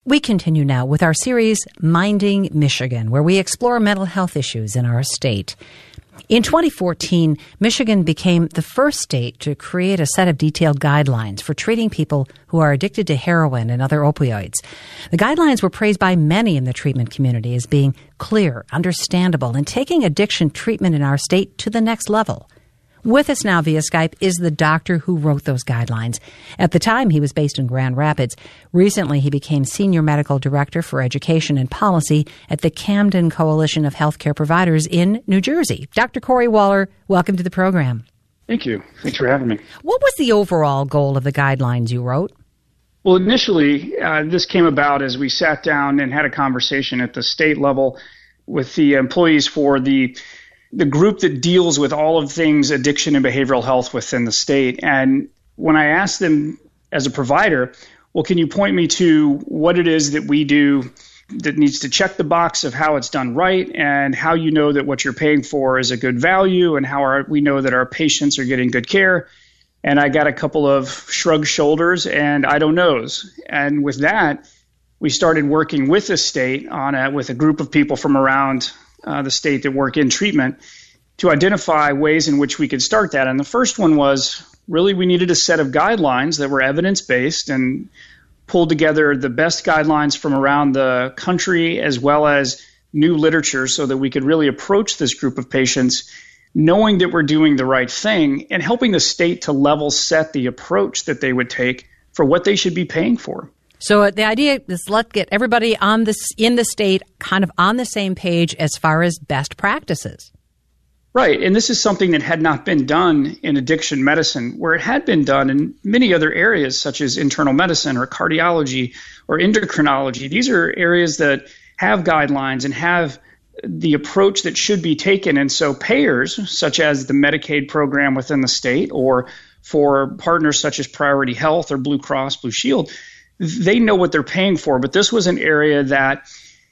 We continue now with our series, Minding Michigan, where we explore mental health issues in our state. In 2014, Michigan became the first state to create a set of detailed guidelines for treating people who are addicted to heroin and other opioids. The guidelines were praised by many in the treatment community as being clear, understandable, and taking addiction treatment in our state to the next level. With us now via Skype is the doctor who wrote those guidelines. At the time, he was based in Grand Rapids. Recently, he became Senior Medical Director for Education and Policy at the Camden Coalition of Healthcare Providers in New Jersey. Dr. Corey Waller, welcome to the program. Thank you. Thanks for having me. What was the overall goal of the guidelines you wrote? Well, initially, this came about as we sat down and had a conversation at the state level with the employees for the group that deals with all of things addiction and behavioral health within the state. And when I asked them as a provider, well, can you point me to what it is that we do that needs to check the box of how it's done right and how you know that what you're paying for is a good value and how we know that our patients are getting good care? And I got a couple of shrugged shoulders and I don't knows. And with that, we started working with the state with a group of people from around the state that work in treatment to identify ways in which we could start that. And the first one was really we needed a set of guidelines that were evidence-based and pulled together the best guidelines from around the country as well as new literature so that we could really approach this group of patients knowing that we're doing the right thing and helping the state to level set the approach that they would take for what they should be paying for. So the idea is let's get everybody in the state kind of on the same page as far as best practices. Right. And this is something that had not been done in addiction medicine, where it had been done in many other areas, such as internal medicine or cardiology or endocrinology. These are areas that have guidelines and have the approach that should be taken. And so payers, such as the Medicaid program within the state or for partners such as Priority Health or Blue Cross Blue Shield, they know what they're paying for, but this was an area that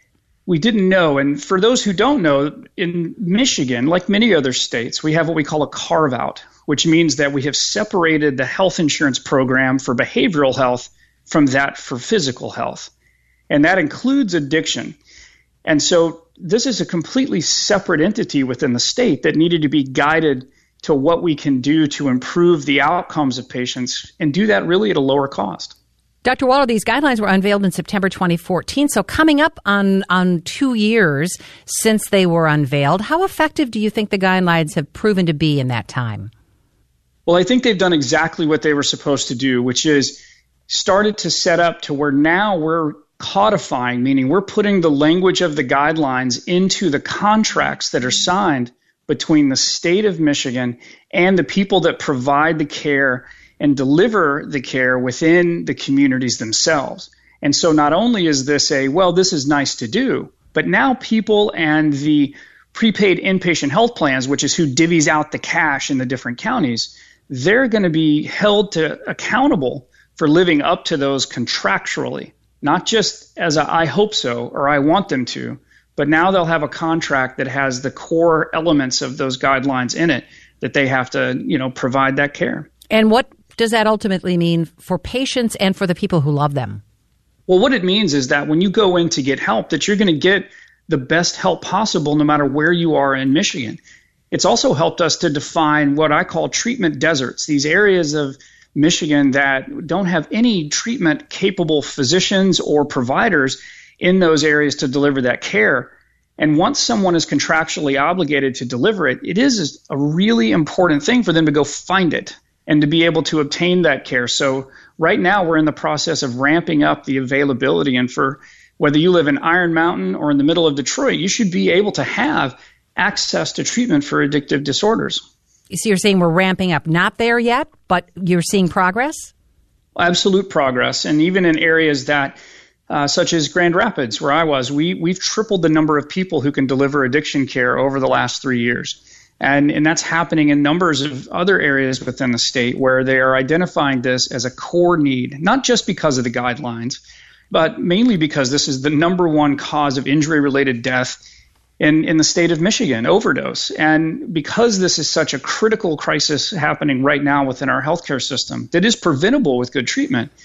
we didn't know. And for those who don't know, in Michigan, like many other states, we have what we call a carve-out, which means that we have separated the health insurance program for behavioral health from that for physical health. And that includes addiction. And so this is a completely separate entity within the state that needed to be guided to what we can do to improve the outcomes of patients and do that really at a lower cost. Dr. Waller, these guidelines were unveiled in September 2014, so coming up on 2 years since they were unveiled, how effective do you think the guidelines have proven to be in that time? Well, I think they've done exactly what they were supposed to do, which is started to set up to where now we're codifying, meaning we're putting the language of the guidelines into the contracts that are signed between the state of Michigan and the people that provide the care and deliver the care within the communities themselves. And so not only is this this is nice to do, but now people and the prepaid inpatient health plans, which is who divvies out the cash in the different counties, they're going to be held accountable for living up to those contractually, not just as I hope so or I want them to, but now they'll have a contract that has the core elements of those guidelines in it that they have to, provide that care. And what does that ultimately mean for patients and for the people who love them? Well, what it means is that when you go in to get help, that you're going to get the best help possible no matter where you are in Michigan. It's also helped us to define what I call treatment deserts, these areas of Michigan that don't have any treatment-capable physicians or providers in those areas to deliver that care. And once someone is contractually obligated to deliver it, it is a really important thing for them to go find it and to be able to obtain that care. So right now we're in the process of ramping up the availability. And for whether you live in Iron Mountain or in the middle of Detroit, you should be able to have access to treatment for addictive disorders. So you're saying we're ramping up, not there yet, but you're seeing progress? Absolute progress. And even in areas that, such as Grand Rapids, where I was, we've tripled the number of people who can deliver addiction care over the last 3 years. And that's happening in numbers of other areas within the state where they are identifying this as a core need, not just because of the guidelines, but mainly because this is the number one cause of injury-related death in the state of Michigan, overdose. And because this is such a critical crisis happening right now within our healthcare system that is preventable with good treatment,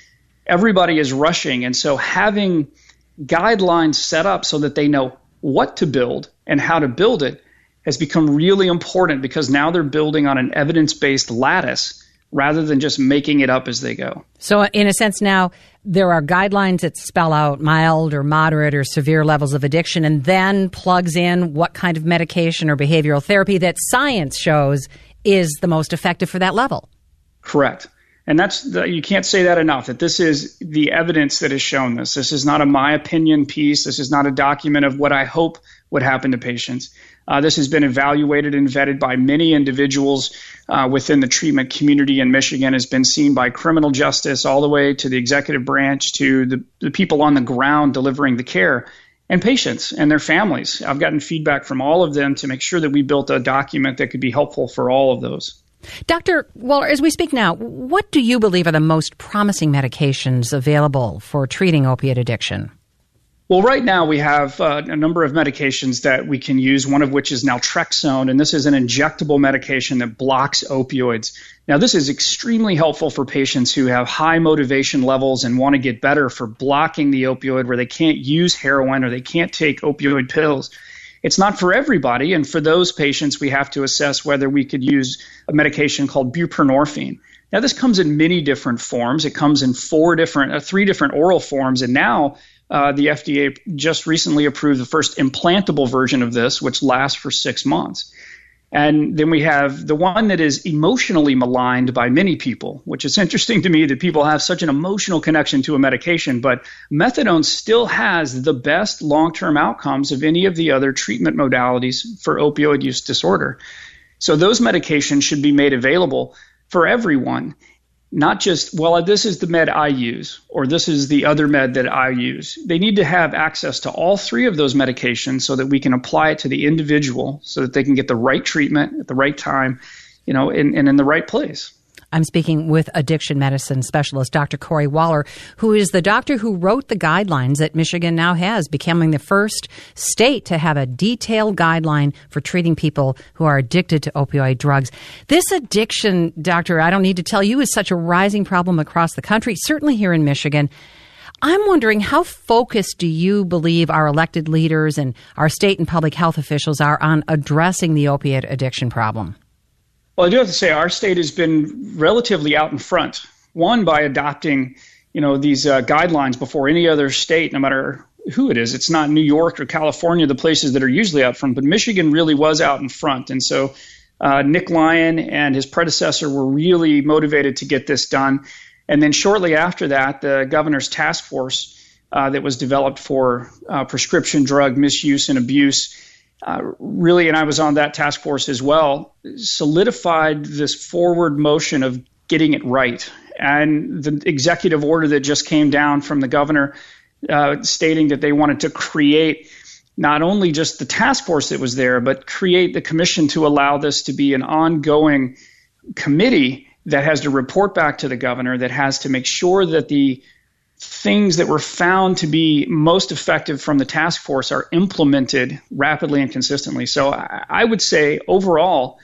everybody is rushing. And so having guidelines set up so that they know what to build and how to build it has become really important, because now they're building on an evidence-based lattice rather than just making it up as they go. So in a sense now, there are guidelines that spell out mild or moderate or severe levels of addiction, and then plugs in what kind of medication or behavioral therapy that science shows is the most effective for that level. Correct. And you can't say that enough, that this is the evidence that has shown this. This is not a my opinion piece. This is not a document of what I hope would happen to patients. This has been evaluated and vetted by many individuals within the treatment community in Michigan, has been seen by criminal justice all the way to the executive branch, to the people on the ground delivering the care, and patients and their families. I've gotten feedback from all of them to make sure that we built a document that could be helpful for all of those. Dr. Waller, as we speak now, what do you believe are the most promising medications available for treating opiate addiction? Well, right now we have a number of medications that we can use, one of which is naltrexone, and this is an injectable medication that blocks opioids. Now, this is extremely helpful for patients who have high motivation levels and want to get better for blocking the opioid, where they can't use heroin or they can't take opioid pills. It's not for everybody, and for those patients, we have to assess whether we could use a medication called buprenorphine. Now, this comes in many different forms. It comes in three different oral forms, and now the FDA just recently approved the first implantable version of this, which lasts for 6 months. And then we have the one that is emotionally maligned by many people, which is interesting to me that people have such an emotional connection to a medication. But methadone still has the best long-term outcomes of any of the other treatment modalities for opioid use disorder. So those medications should be made available for everyone, not just, well, this is the med I use, or this is the other med that I use. They need to have access to all three of those medications so that we can apply it to the individual so that they can get the right treatment at the right time, and in the right place. I'm speaking with addiction medicine specialist Dr. Corey Waller, who is the doctor who wrote the guidelines that Michigan now has, becoming the first state to have a detailed guideline for treating people who are addicted to opioid drugs. This addiction, doctor, I don't need to tell you, is such a rising problem across the country, certainly here in Michigan. I'm wondering, how focused do you believe our elected leaders and our state and public health officials are on addressing the opiate addiction problem? Well, I do have to say our state has been relatively out in front. One, by adopting, these guidelines before any other state, no matter who it is. It's not New York or California, the places that are usually out front, but Michigan really was out in front. And so Nick Lyon and his predecessor were really motivated to get this done. And then shortly after that, the governor's task force that was developed for prescription drug misuse and abuse really, and I was on that task force as well, solidified this forward motion of getting it right. And the executive order that just came down from the governor stating that they wanted to create not only just the task force that was there, but create the commission to allow this to be an ongoing committee that has to report back to the governor, that has to make sure that the things that were found to be most effective from the task force are implemented rapidly and consistently. So I would say overall,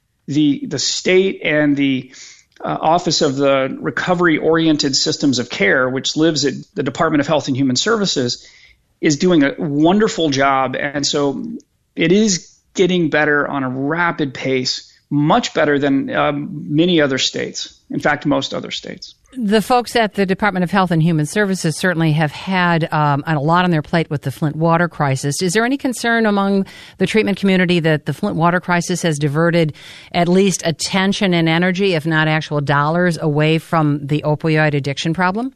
the state and the Office of the Recovery-Oriented Systems of Care, which lives at the Department of Health and Human Services, is doing a wonderful job. And so it is getting better on a rapid pace, much better than many other states. In fact, most other states. The folks at the Department of Health and Human Services certainly have had a lot on their plate with the Flint water crisis. Is there any concern among the treatment community that the Flint water crisis has diverted at least attention and energy, if not actual dollars, away from the opioid addiction problem?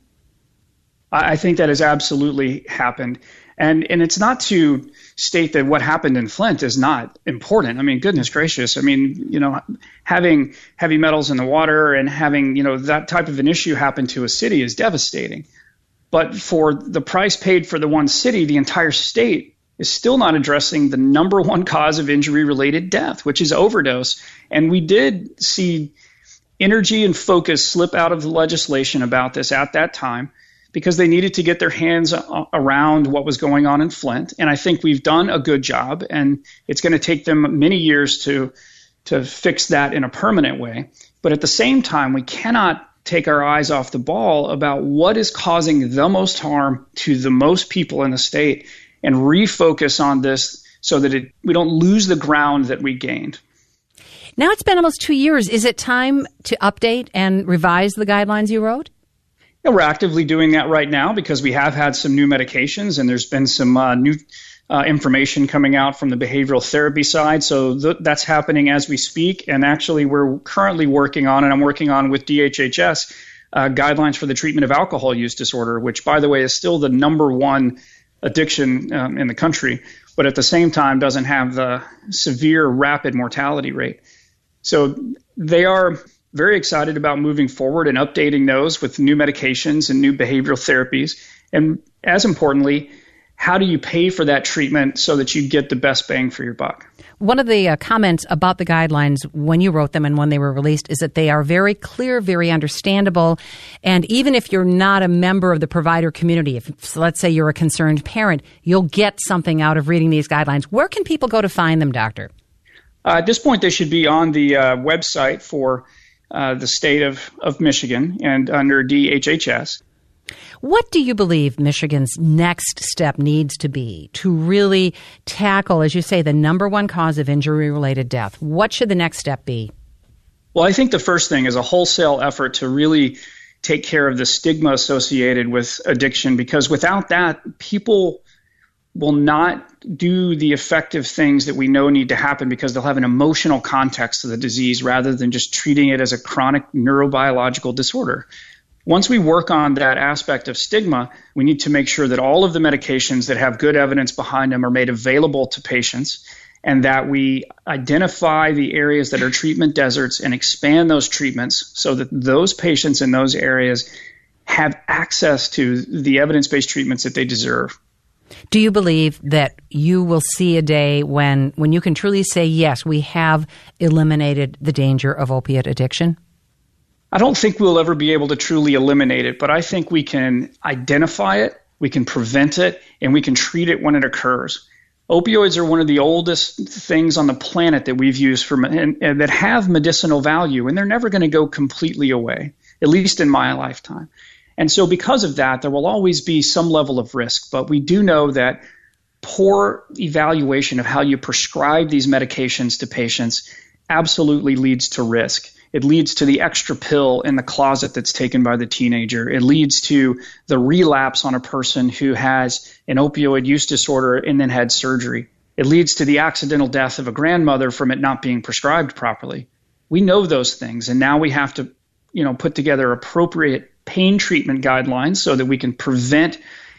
I think that has absolutely happened. And it's not to state that what happened in Flint is not important. I mean, goodness gracious. I mean, having heavy metals in the water and having, that type of an issue happen to a city is devastating. But for the price paid for the one city, the entire state is still not addressing the number one cause of injury-related death, which is overdose. And we did see energy and focus slip out of the legislation about this at that time, because they needed to get their hands around what was going on in Flint. And I think we've done a good job, and it's going to take them many years to fix that in a permanent way. But at the same time, we cannot take our eyes off the ball about what is causing the most harm to the most people in the state and refocus on this so that we don't lose the ground that we gained. Now it's been almost 2 years. Is it time to update and revise the guidelines you wrote? Yeah, we're actively doing that right now because we have had some new medications and there's been some new information coming out from the behavioral therapy side. So that's happening as we speak. And actually, we're currently working on, and I'm working on with DHHS, guidelines for the treatment of alcohol use disorder, which, by the way, is still the number one addiction in the country, but at the same time doesn't have the severe rapid mortality rate. So they are very excited about moving forward and updating those with new medications and new behavioral therapies. And as importantly, how do you pay for that treatment so that you get the best bang for your buck? One of the comments about the guidelines when you wrote them and when they were released is that they are very clear, very understandable. And even if you're not a member of the provider community, if let's say you're a concerned parent, you'll get something out of reading these guidelines. Where can people go to find them, Doctor? At this point, they should be on the website for the state of Michigan and under DHHS. What do you believe Michigan's next step needs to be to really tackle, as you say, the number one cause of injury-related death? What should the next step be? Well, I think the first thing is a wholesale effort to really take care of the stigma associated with addiction, because without that, people will not do the effective things that we know need to happen because they'll have an emotional context to the disease rather than just treating it as a chronic neurobiological disorder. Once we work on that aspect of stigma, we need to make sure that all of the medications that have good evidence behind them are made available to patients, and that we identify the areas that are treatment deserts and expand those treatments so that those patients in those areas have access to the evidence-based treatments that they deserve. Do you believe that you will see a day when you can truly say, yes, we have eliminated the danger of opiate addiction? I don't think we'll ever be able to truly eliminate it, but I think we can identify it, we can prevent it, and we can treat it when it occurs. Opioids are one of the oldest things on the planet that we've used and that have medicinal value, and they're never going to go completely away, at least in my lifetime. And so because of that, there will always be some level of risk, but we do know that poor evaluation of how you prescribe these medications to patients absolutely leads to risk. It leads to the extra pill in the closet that's taken by the teenager. It leads to the relapse on a person who has an opioid use disorder and then had surgery. It leads to the accidental death of a grandmother from it not being prescribed properly. We know those things, and now we have to, put together appropriate pain treatment guidelines so that we can prevent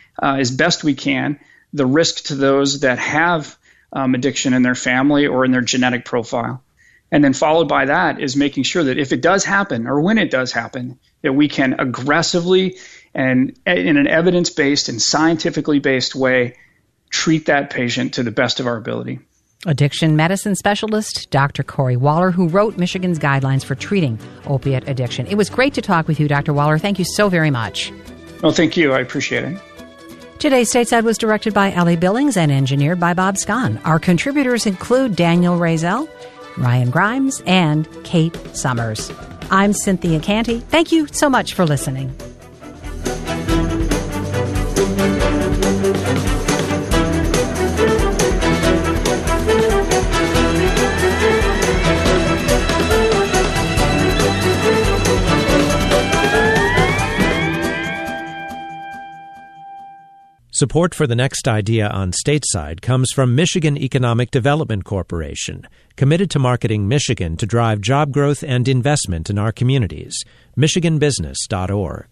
as best we can the risk to those that have addiction in their family or in their genetic profile. And then followed by that is making sure that if it does happen or when it does happen, that we can aggressively and in an evidence-based and scientifically based way treat that patient to the best of our ability. Addiction medicine specialist Dr. Corey Waller, who wrote Michigan's guidelines for treating opiate addiction. It was great to talk with you, Dr. Waller. Thank you so very much. Well, thank you. I appreciate it. Today's Stateside was directed by Ellie Billings and engineered by Bob Scahn. Our contributors include Daniel Razel, Ryan Grimes, and Kate Summers. I'm Cynthia Canty. Thank you so much for listening. Support for the next idea on Stateside comes from Michigan Economic Development Corporation, committed to marketing Michigan to drive job growth and investment in our communities. MichiganBusiness.org.